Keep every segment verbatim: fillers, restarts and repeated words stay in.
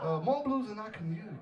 Uh, more blues than I can use.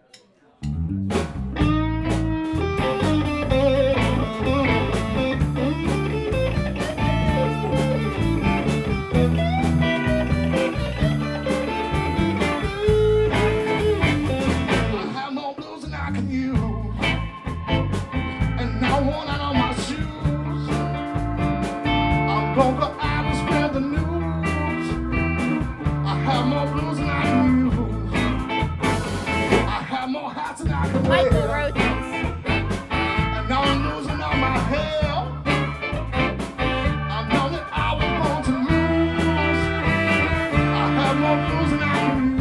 Gonna go out and spread the news. I have more blues than I can use. I have more hats than I can wear. And now I'm losing all my hair. I know that I was born to lose. I have more blues than I can use.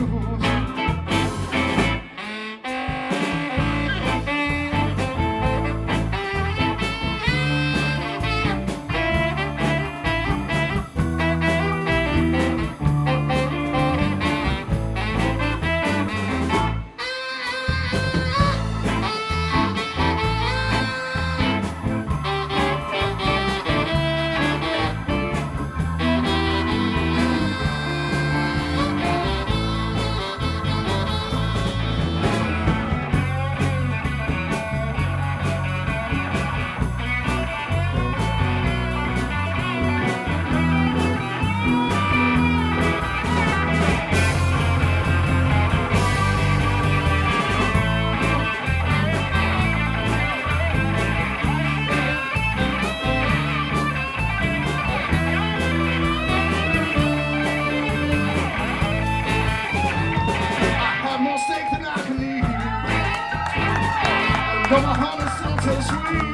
Got my heart is still so sweet.